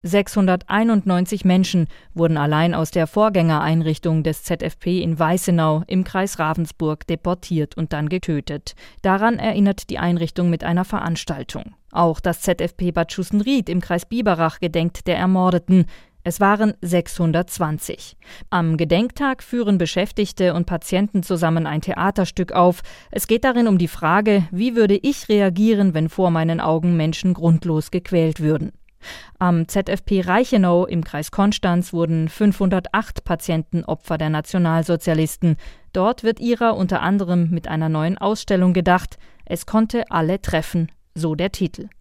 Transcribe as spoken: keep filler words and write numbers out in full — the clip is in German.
sechshunderteinundneunzig Menschen wurden allein aus der Vorgängereinrichtung des Z F P in Weißenau im Kreis Ravensburg deportiert und dann getötet. Daran erinnert die Einrichtung mit einer Veranstaltung. Auch das Z F P Bad Schustenried im Kreis Biberach gedenkt der Ermordeten. Es waren sechshundertzwanzig. Am Gedenktag führen Beschäftigte und Patienten zusammen ein Theaterstück auf. Es geht darin um die Frage, wie würde ich reagieren, wenn vor meinen Augen Menschen grundlos gequält würden. Am Z F P Reichenau im Kreis Konstanz wurden fünfhundertacht Patienten Opfer der Nationalsozialisten. Dort wird ihrer unter anderem mit einer neuen Ausstellung gedacht. Es konnte alle treffen, so der Titel.